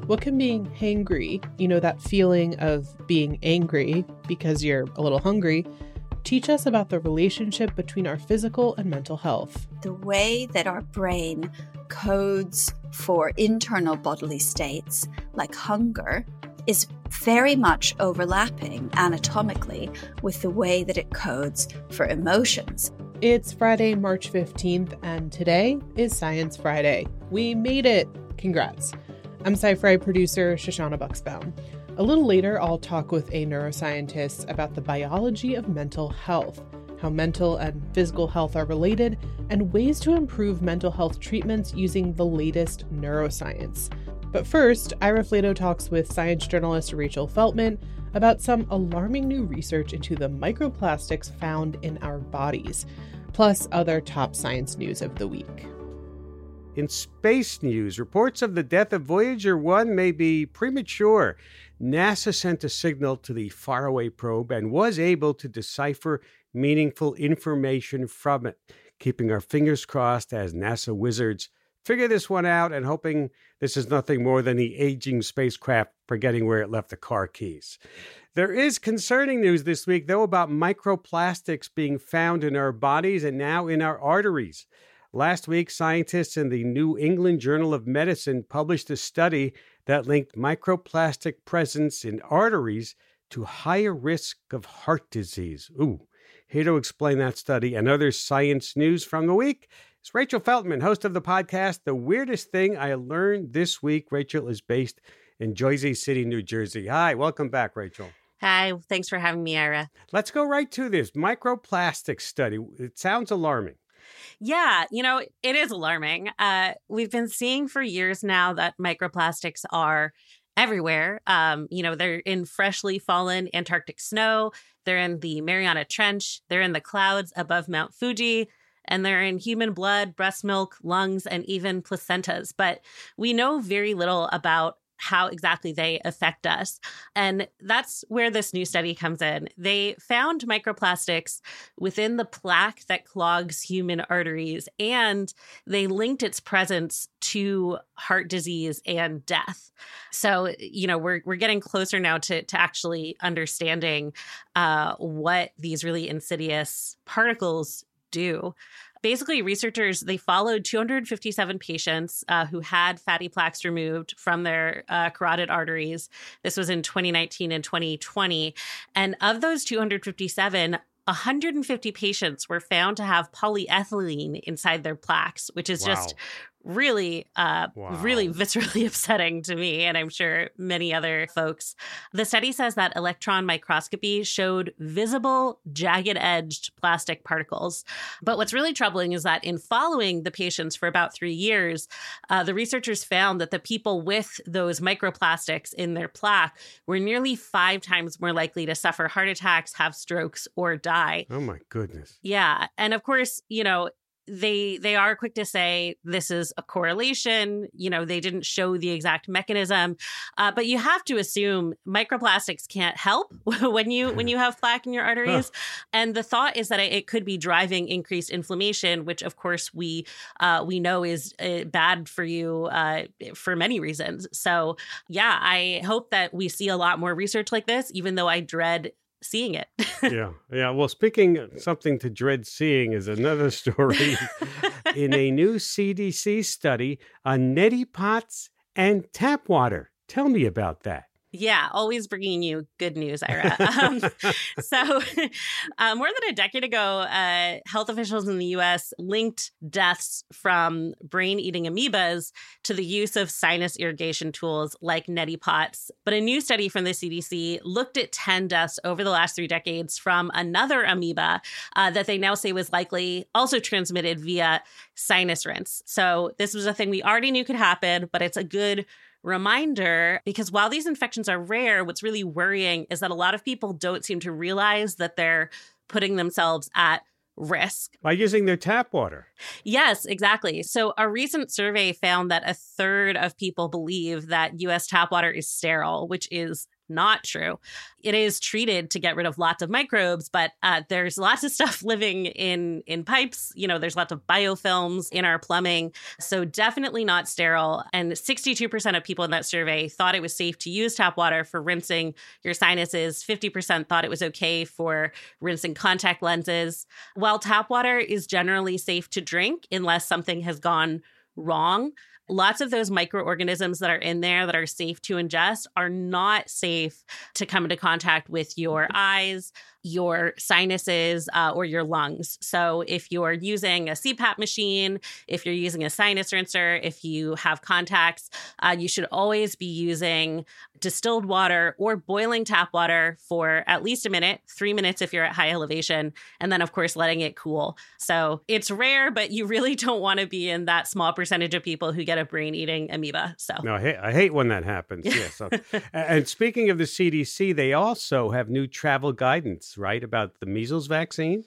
What can being hangry, that feeling of being angry because you're a little hungry, teach us about the relationship between our physical and mental health? The way that our brain codes for internal bodily states, like hunger, is very much overlapping anatomically with the way that it codes for emotions. It's Friday, March 15th, and today is Science Friday. We made it! Congrats. I'm Sci-Fi producer Shoshana Buxbaum. A little later, I'll talk with a neuroscientist about the biology of mental health, how mental and physical health are related, and ways to improve mental health treatments using the latest neuroscience. But first, Ira Flatow talks with science journalist Rachel Feltman about some alarming new research into the microplastics found in our bodies, plus other top science news of the week. In space news, reports of the death of Voyager 1 may be premature. NASA sent a signal to the faraway probe and was able to decipher meaningful information from it, keeping our fingers crossed as NASA wizards figure this one out and hoping this is nothing more than the aging spacecraft forgetting where it left the car keys. There is concerning news this week, though, about microplastics being found in our bodies and now in our arteries. Last week, scientists in the New England Journal of Medicine published a study that linked microplastic presence in arteries to higher risk of heart disease. Here to explain that study and other science news from the week is Rachel Feltman, host of the podcast, The Weirdest Thing I Learned This Week. Rachel is based in Jersey City, New Jersey. Hi, welcome back, Rachel. Hi, thanks for having me, Ira. Let's go right to this microplastic study. It sounds alarming. Yeah, it is alarming. We've been seeing for years now that microplastics are everywhere. They're in freshly fallen Antarctic snow. They're in the Mariana Trench. They're in the clouds above Mount Fuji. And they're in human blood, breast milk, lungs, and even placentas. But we know very little about how exactly they affect us. And that's where this new study comes in. They found microplastics within the plaque that clogs human arteries, and they linked its presence to heart disease and death. So, we're getting closer now to actually understanding what these really insidious particles do. Basically, researchers, they followed 257 patients who had fatty plaques removed from their carotid arteries. This was in 2019 and 2020. And of those 257, 150 patients were found to have polyethylene inside their plaques, which is just really viscerally upsetting to me, and I'm sure many other folks. The study says that electron microscopy showed visible, jagged-edged plastic particles. But what's really troubling is that in following the patients for about 3 years, the researchers found that the people with those microplastics in their plaque were nearly 5 times more likely to suffer heart attacks, have strokes, or die. Oh, my goodness. Yeah. And of course, they are quick to say this is a correlation. They didn't show the exact mechanism, but you have to assume microplastics can't help when you have plaque in your arteries. And the thought is that it could be driving increased inflammation, which of course we know is bad for you for many reasons. So yeah, I hope that we see a lot more research like this, even though I dread seeing it. Yeah. Well, speaking of something to dread seeing is another story. In a new CDC study on neti pots and tap water. Tell me about that. Yeah, always bringing you good news, Ira. So more than a decade ago, health officials in the U.S. linked deaths from brain-eating amoebas to the use of sinus irrigation tools like neti pots. But a new study from the CDC looked at 10 deaths over the last 3 decades from another amoeba that they now say was likely also transmitted via sinus rinse. So this was a thing we already knew could happen, but it's a good reminder, because while these infections are rare, what's really worrying is that a lot of people don't seem to realize that they're putting themselves at risk. By using their tap water. Yes, exactly. So a recent survey found that 1/3 of people believe that U.S. tap water is sterile, which is not true. It is treated to get rid of lots of microbes, but there's lots of stuff living in pipes. There's lots of biofilms in our plumbing. So definitely not sterile. And 62% of people in that survey thought it was safe to use tap water for rinsing your sinuses. 50% thought it was okay for rinsing contact lenses. While tap water is generally safe to drink unless something has gone wrong, lots of those microorganisms that are in there that are safe to ingest are not safe to come into contact with your eyes, your sinuses, or your lungs. So if you're using a CPAP machine, if you're using a sinus rinser, if you have contacts, you should always be using distilled water or boiling tap water for at least a minute, 3 minutes if you're at high elevation, and then, of course, letting it cool. So it's rare, but you really don't want to be in that small percentage of people who get a brain-eating amoeba. So no, I hate when that happens. Yes. So, and speaking of the CDC, they also have new travel guidance, right, about the measles vaccine?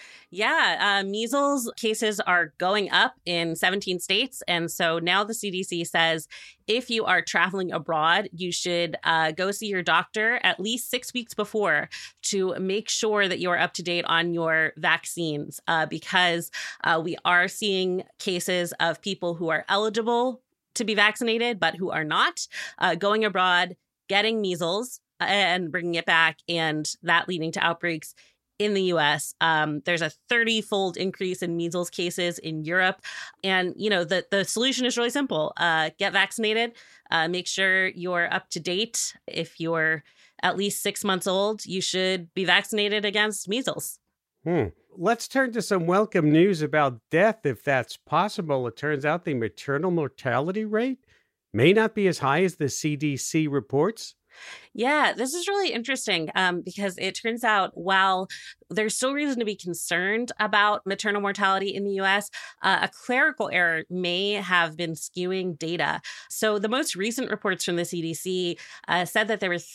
Yeah, measles cases are going up in 17 states. And so now the CDC says if you are traveling abroad, you should go see your doctor at least 6 weeks before to make sure that you're up to date on your vaccines, because we are seeing cases of people who are eligible to be vaccinated, but who are not, going abroad, getting measles and bringing it back, and that leading to outbreaks in the US. There's a 30-fold increase in measles cases in Europe. And, the solution is really simple. Get vaccinated. Make sure you're up to date. If you're at least 6 months old, you should be vaccinated against measles. Let's turn to some welcome news about death, if that's possible. It turns out the maternal mortality rate may not be as high as the CDC reports. Yeah, this is really interesting because it turns out while there's still reason to be concerned about maternal mortality in the U.S., a clerical error may have been skewing data. So the most recent reports from the CDC said that there were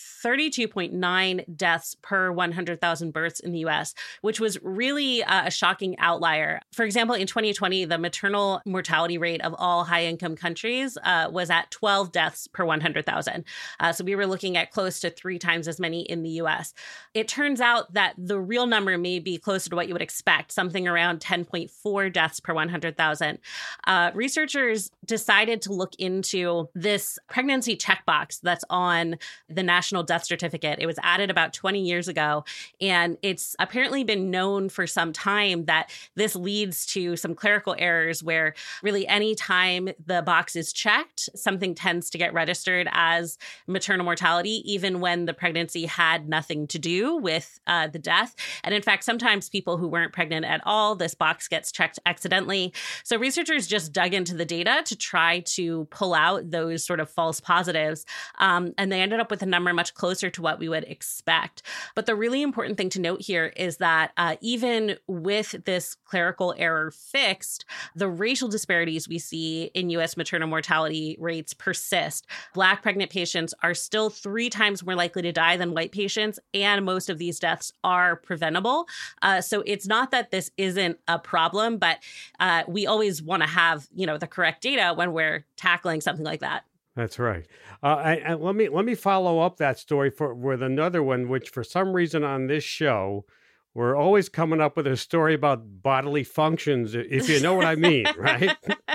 32.9 deaths per 100,000 births in the U.S., which was really a shocking outlier. For example, in 2020, the maternal mortality rate of all high-income countries was at 12 deaths per 100,000. So we were looking at close to 3 times as many in the U.S. It turns out that the real number may be closer to what you would expect, something around 10.4 deaths per 100,000. Researchers decided to look into this pregnancy checkbox that's on the National Death Certificate. It was added about 20 years ago, and it's apparently been known for some time that this leads to some clerical errors where really any time the box is checked, something tends to get registered as maternal mortality, even when the pregnancy had nothing to do with the death. And in fact, sometimes people who weren't pregnant at all, this box gets checked accidentally. So researchers just dug into the data to try to pull out those sort of false positives. And they ended up with a number much closer to what we would expect. But the really important thing to note here is that even with this clerical error fixed, the racial disparities we see in U.S. maternal mortality rates persist. Black pregnant patients are still 3 times more likely to die than white patients, and most of these deaths are preventable. So it's not that this isn't a problem, but we always want to have, the correct data when we're tackling something like that. That's right. And let me follow up that story with another one, which for some reason on this show, we're always coming up with a story about bodily functions, if you know what I mean, right?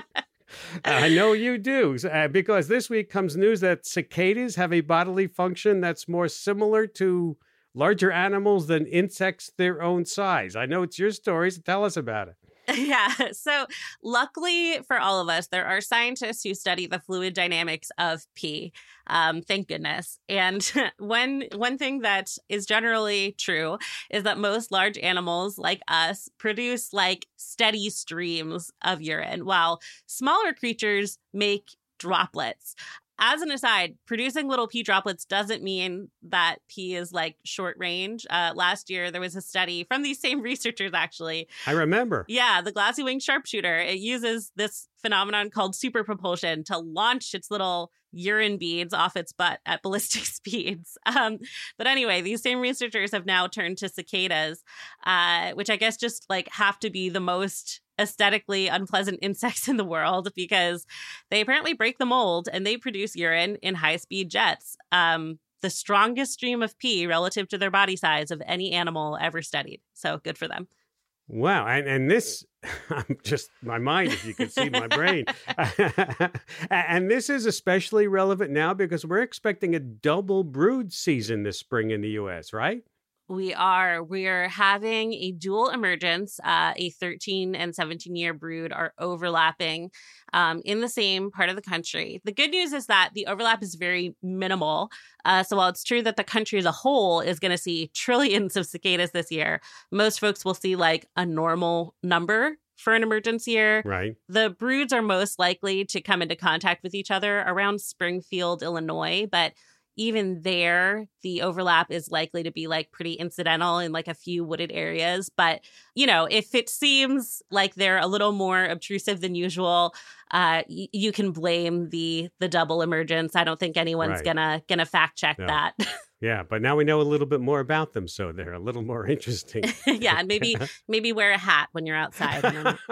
I know you do, because this week comes news that cicadas have a bodily function that's more similar to larger animals than insects their own size. I know it's your story, so tell us about it. Yeah. So luckily for all of us, there are scientists who study the fluid dynamics of pee. Thank goodness. And one thing that is generally true is that most large animals like us produce steady streams of urine, while smaller creatures make droplets. As an aside, producing little pee droplets doesn't mean that pee is short range. Last year, there was a study from these same researchers, actually. I remember. Yeah, the glassy-winged sharpshooter. It uses this phenomenon called superpropulsion to launch its little urine beads off its butt at ballistic speeds. But anyway, these same researchers have now turned to cicadas, which I guess just have to be the most aesthetically unpleasant insects in the world, because they apparently break the mold and they produce urine in high-speed jets. the strongest stream of pee relative to their body size of any animal ever studied. So good for them. Wow. And this, I'm just, my mind, if you could see my brain. And this is especially relevant now because we're expecting a double brood season this spring in the U.S., right? We're having a dual emergence. A 13 and 17-year brood are overlapping in the same part of the country. The good news is that the overlap is very minimal. So while it's true that the country as a whole is going to see trillions of cicadas this year, most folks will see like a normal number for an emergence year. Right. The broods are most likely to come into contact with each other around Springfield, Illinois, but even there, the overlap is likely to be like pretty incidental in like a few wooded areas. But, you know, if it seems like they're a little more obtrusive than usual, you can blame the double emergence. I don't think anyone's gonna fact check that. Yeah, but now we know a little bit more about them, so they're a little more interesting. Yeah, and maybe wear a hat when you're outside.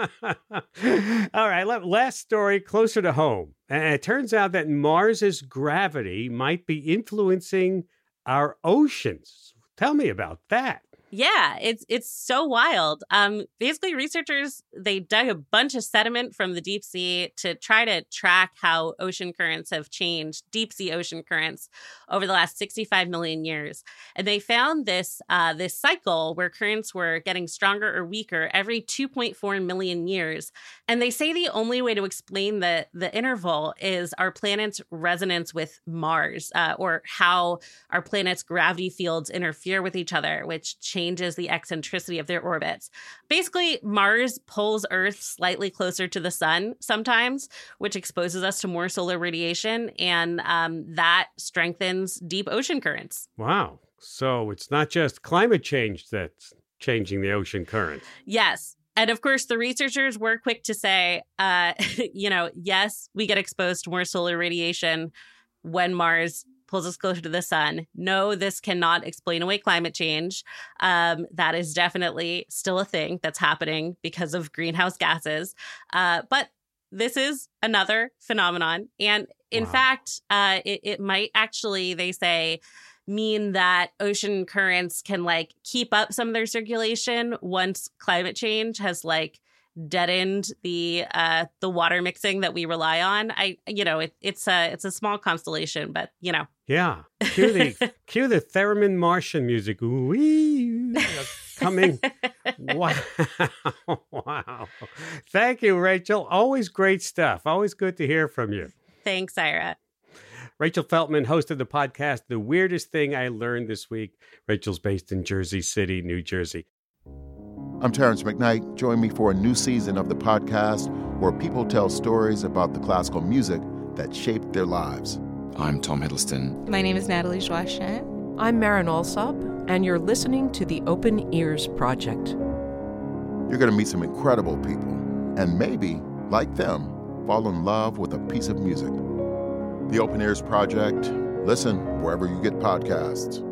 All right, last story closer to home. And it turns out that Mars's gravity might be influencing our oceans. Tell me about that. Yeah, it's so wild. Basically, researchers, they dug a bunch of sediment from the deep sea to try to track how ocean currents have changed, deep sea ocean currents, over the last 65 million years. And they found this cycle where currents were getting stronger or weaker every 2.4 million years. And they say the only way to explain the interval is our planet's resonance with Mars, or how our planet's gravity fields interfere with each other, which changes the eccentricity of their orbits. Basically, Mars pulls Earth slightly closer to the sun sometimes, which exposes us to more solar radiation, and that strengthens deep ocean currents. Wow. So it's not just climate change that's changing the ocean currents. Yes. And of course, the researchers were quick to say, yes, we get exposed to more solar radiation when Mars pulls us closer to the sun. No, this cannot explain away climate change. That is definitely still a thing that's happening because of greenhouse gases. But this is another phenomenon. And in fact, it might actually, they say, mean that ocean currents can like keep up some of their circulation once climate change has like deadened the water mixing that we rely on. It's a small constellation, but Yeah. Cue the theremin Martian music. Ooh-wee, coming. Wow. Wow. Thank you, Rachel. Always great stuff. Always good to hear from you. Thanks, Ira. Rachel Feltman hosted the podcast, The Weirdest Thing I Learned This Week. Rachel's based in Jersey City, New Jersey. I'm Terrence McKnight. Join me for a new season of the podcast where people tell stories about the classical music that shaped their lives. I'm Tom Hiddleston. My name is Natalie Joachim. I'm Maren Alsop, and you're listening to the Open Ears Project. You're going to meet some incredible people, and maybe, like them, fall in love with a piece of music. The Open Ears Project. Listen wherever you get podcasts.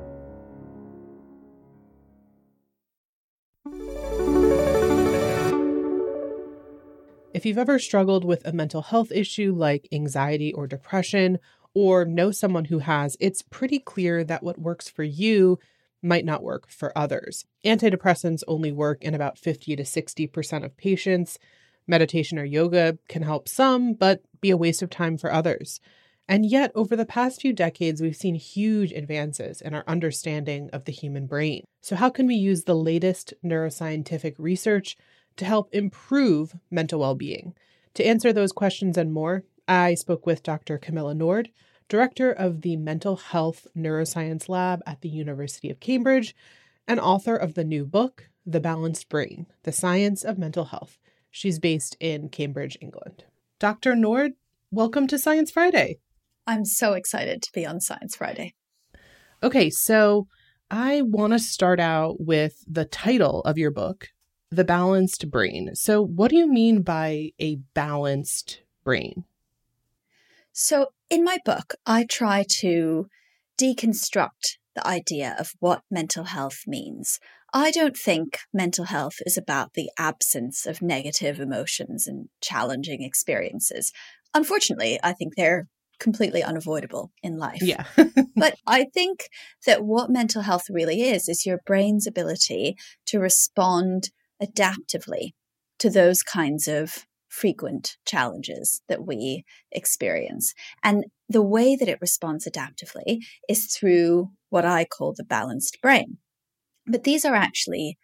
If you've ever struggled with a mental health issue like anxiety or depression, or know someone who has, it's pretty clear that what works for you might not work for others. Antidepressants only work in about 50 to 60% of patients. Meditation or yoga can help some, but be a waste of time for others. And yet, over the past few decades, we've seen huge advances in our understanding of the human brain. So how can we use the latest neuroscientific research to help improve mental well-being? To answer those questions and more, I spoke with Dr. Camilla Nord, director of the Mental Health Neuroscience Lab at the University of Cambridge, and author of the new book, The Balanced Brain, The Science of Mental Health. She's based in Cambridge, England. Dr. Nord, welcome to Science Friday. I'm so excited to be on Science Friday. Okay, so I want to start out with the title of your book, The Balanced Brain. So what do you mean by a balanced brain? So in my book, I try to deconstruct the idea of what mental health means. I don't think mental health is about the absence of negative emotions and challenging experiences. Unfortunately, I think there completely unavoidable in life. Yeah. But I think that what mental health really is your brain's ability to respond adaptively to those kinds of frequent challenges that we experience. And the way that it responds adaptively is through what I call the balanced brain. But these are actually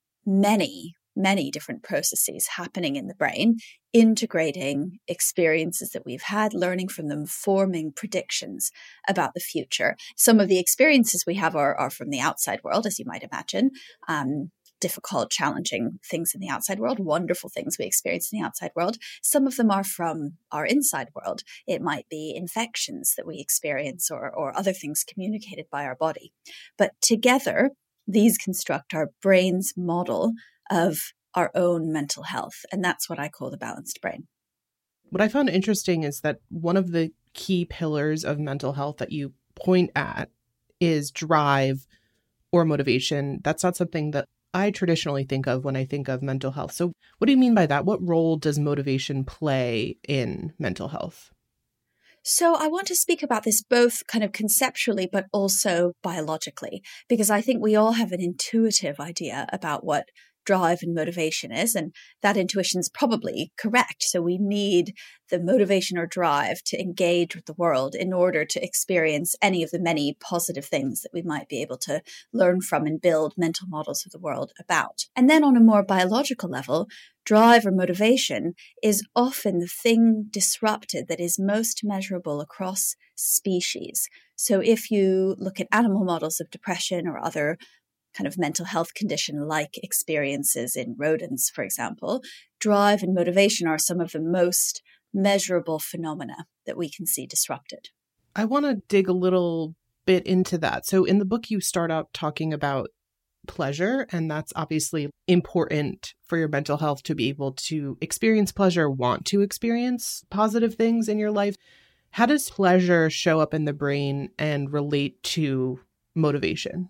many different processes happening in the brain, integrating experiences that we've had, learning from them, forming predictions about the future. Some of the experiences we have are from the outside world, as you might imagine. Difficult, challenging things in the outside world, wonderful things we experience in the outside world. Some of them are from our inside world. It might be infections that we experience or other things communicated by our body. But together, these construct our brain's model of our own mental health. And that's what I call the balanced brain. What I found interesting is that one of the key pillars of mental health that you point at is drive or motivation. That's not something that I traditionally think of when I think of mental health. So what do you mean by that? What role does motivation play in mental health? So I want to speak about this both kind of conceptually, but also biologically, because I think we all have an intuitive idea about what drive and motivation is, and that intuition is probably correct. So we need the motivation or drive to engage with the world in order to experience any of the many positive things that we might be able to learn from and build mental models of the world about. And then on a more biological level, drive or motivation is often the thing disrupted that is most measurable across species. So if you look at animal models of depression or other kind of mental health condition-like experiences in rodents, for example, drive and motivation are some of the most measurable phenomena that we can see disrupted. I want to dig a little bit into that. So in the book, you start out talking about pleasure, and that's obviously important for your mental health to be able to experience pleasure, want to experience positive things in your life. How does pleasure show up in the brain and relate to motivation?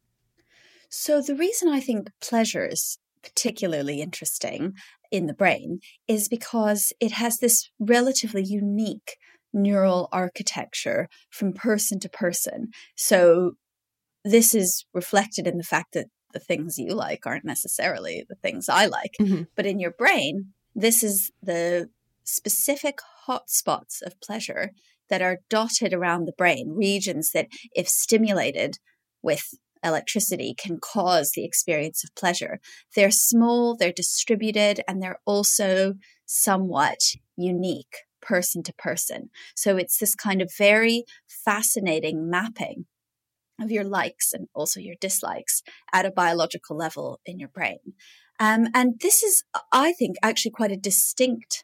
So the reason I think pleasure is particularly interesting in the brain is because it has this relatively unique neural architecture from person to person. So this is reflected in the fact that the things you like aren't necessarily the things I like. Mm-hmm. But in your brain, this is the specific hotspots of pleasure that are dotted around the brain, regions that, if stimulated with electricity, can cause the experience of pleasure. They're small, they're distributed, and they're also somewhat unique person to person. So it's this kind of very fascinating mapping of your likes and also your dislikes at a biological level in your brain. And this is, I think, actually quite a distinct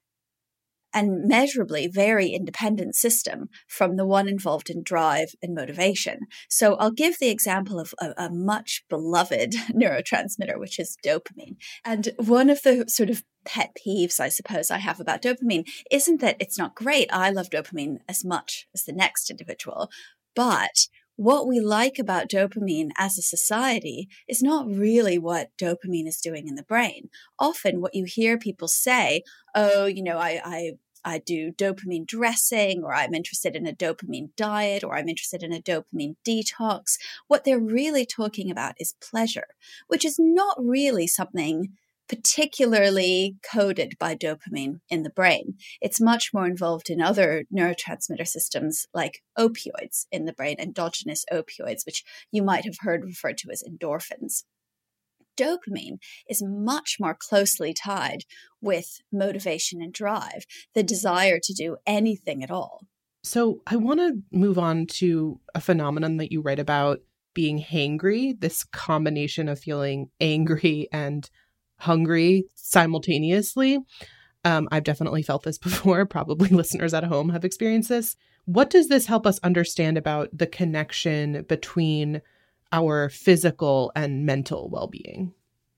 and measurably very independent system from the one involved in drive and motivation. So I'll give the example of a much beloved neurotransmitter, which is dopamine. And one of the sort of pet peeves, I suppose, I have about dopamine isn't that it's not great. I love dopamine as much as the next individual. But what we like about dopamine as a society is not really what dopamine is doing in the brain. Often what you hear people say, oh, you know, I do dopamine dressing, or I'm interested in a dopamine diet, or I'm interested in a dopamine detox. What they're really talking about is pleasure, which is not really something particularly coded by dopamine in the brain. It's much more involved in other neurotransmitter systems like opioids in the brain, endogenous opioids, which you might have heard referred to as endorphins. Dopamine is much more closely tied with motivation and drive, the desire to do anything at all. So I want to move on to a phenomenon that you write about, being hangry, this combination of feeling angry and hungry simultaneously. I've definitely felt this before. Probably listeners at home have experienced this. What does this help us understand about the connection between our physical and mental well-being?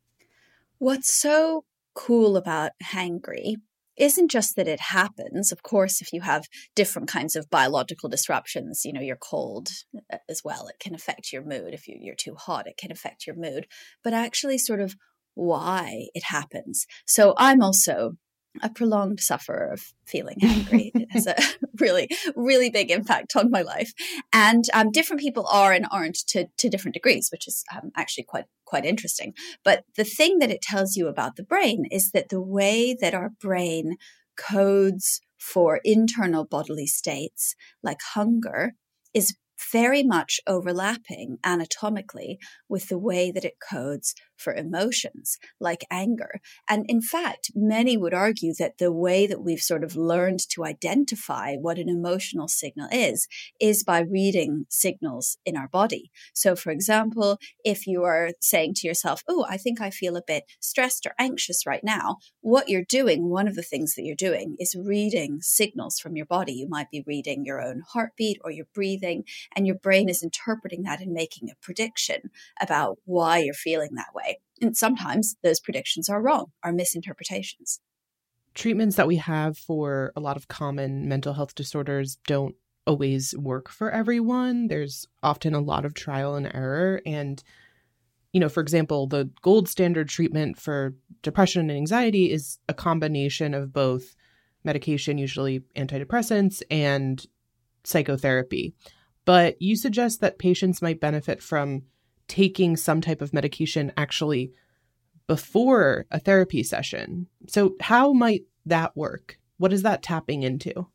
What's so cool about hangry isn't just that it happens. Of course, if you have different kinds of biological disruptions, you know, you're cold as well, it can affect your mood. If you're too hot, it can affect your mood. But actually sort of why it happens. So I'm also a prolonged sufferer of feeling angry. It has a really, really big impact on my life. And different people are and aren't to different degrees, which is actually quite interesting. But the thing that it tells you about the brain is that the way that our brain codes for internal bodily states like hunger is very much overlapping anatomically with the way that it codes for emotions like anger. And in fact, many would argue that the way that we've sort of learned to identify what an emotional signal is by reading signals in our body. So for example, if you are saying to yourself, oh, I think I feel a bit stressed or anxious right now, what you're doing, one of the things that you're doing is reading signals from your body. You might be reading your own heartbeat or your breathing, and your brain is interpreting that and making a prediction about why you're feeling that way. And sometimes those predictions are wrong, are misinterpretations. Treatments that we have for a lot of common mental health disorders don't always work for everyone. There's often a lot of trial and error. And, for example, the gold standard treatment for depression and anxiety is a combination of both medication, usually antidepressants, and psychotherapy. But you suggest that patients might benefit from taking some type of medication actually before a therapy session. So how might that work? What is that tapping into?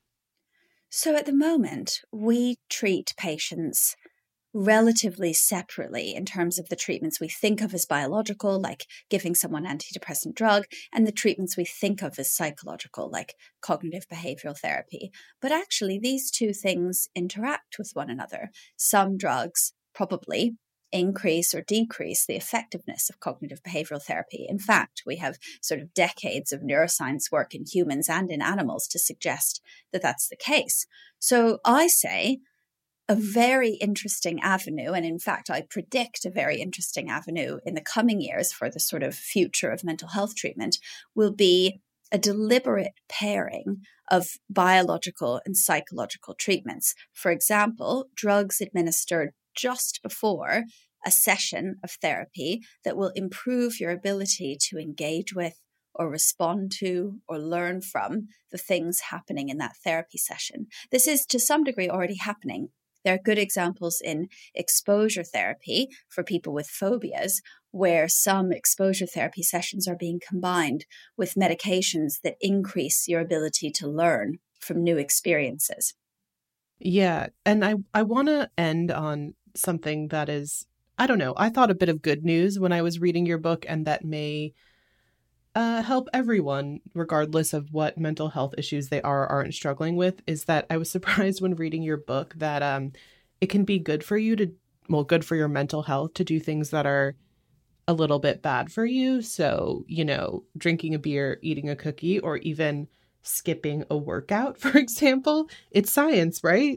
So at the moment, we treat patients relatively separately in terms of the treatments we think of as biological, like giving someone an antidepressant drug, and the treatments we think of as psychological, like cognitive behavioral therapy. But actually, these two things interact with one another. Some drugs probably increase or decrease the effectiveness of cognitive behavioral therapy. In fact, we have sort of decades of neuroscience work in humans and in animals to suggest that that's the case. So I say a very interesting avenue, and in fact, I predict a very interesting avenue in the coming years for the sort of future of mental health treatment, will be a deliberate pairing of biological and psychological treatments. For example, drugs administered just before a session of therapy that will improve your ability to engage with or respond to or learn from the things happening in that therapy session. This is to some degree already happening. There are good examples in exposure therapy for people with phobias, where some exposure therapy sessions are being combined with medications that increase your ability to learn from new experiences. Yeah, and I want to end on something that is, I don't know, I thought a bit of good news when I was reading your book, and that may help everyone, regardless of what mental health issues they are or aren't struggling with, is that I was surprised when reading your book that it can be good for you good for your mental health to do things that are a little bit bad for you. So, drinking a beer, eating a cookie, or even skipping a workout, for example. It's science, right?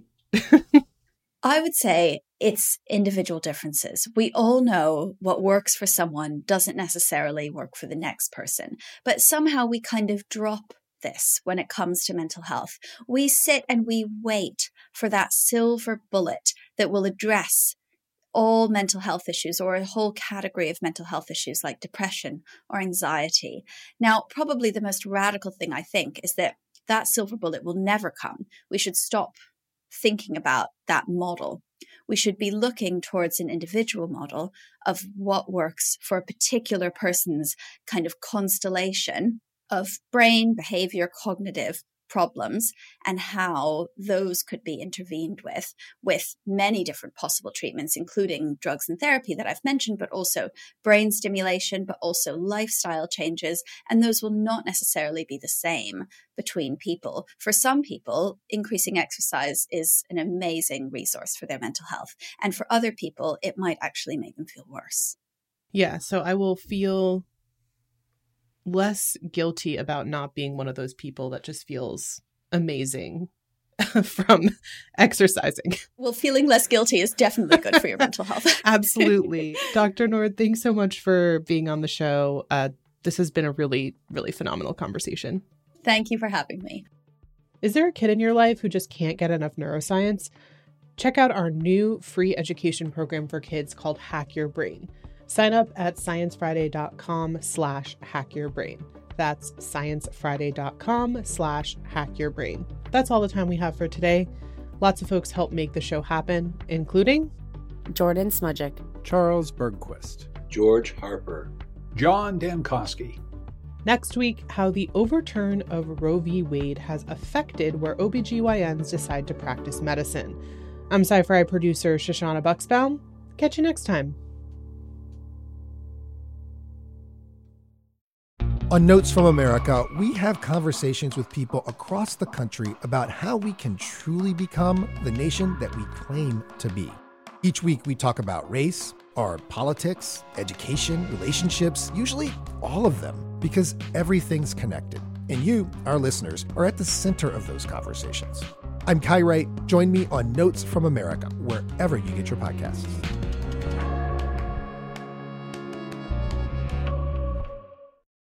I would say it's individual differences. We all know what works for someone doesn't necessarily work for the next person, but somehow we kind of drop this when it comes to mental health. We sit and we wait for that silver bullet that will address all mental health issues or a whole category of mental health issues like depression or anxiety. Now, probably the most radical thing I think is that silver bullet will never come. We should stop thinking about that model. We should be looking towards an individual model of what works for a particular person's kind of constellation of brain, behavior, cognitive problems, and how those could be intervened with many different possible treatments, including drugs and therapy that I've mentioned, but also brain stimulation, but also lifestyle changes. And those will not necessarily be the same between people. For some people, increasing exercise is an amazing resource for their mental health. And for other people, it might actually make them feel worse. Yeah, so I will feel less guilty about not being one of those people that just feels amazing from exercising. Well, feeling less guilty is definitely good for your mental health. Absolutely. Dr. Nord, thanks so much for being on the show. This has been a really, really phenomenal conversation. Thank you for having me. Is there a kid in your life who just can't get enough neuroscience? Check out our new free education program for kids called Hack Your Brain. Sign up at sciencefriday.com/hackyourbrain. That's sciencefriday.com/hackyourbrain. That's all the time we have for today. Lots of folks help make the show happen, including Jordan Smudgick, Charles Bergquist, George Harper, John Damkowski. Next week, how the overturn of Roe v. Wade has affected where OBGYNs decide to practice medicine. I'm Sci-Fi producer Shoshana Bucksbaum. Catch you next time. On Notes from America, we have conversations with people across the country about how we can truly become the nation that we claim to be. Each week, we talk about race, our politics, education, relationships, usually all of them, because everything's connected. And you, our listeners, are at the center of those conversations. I'm Kai Wright. Join me on Notes from America, wherever you get your podcasts.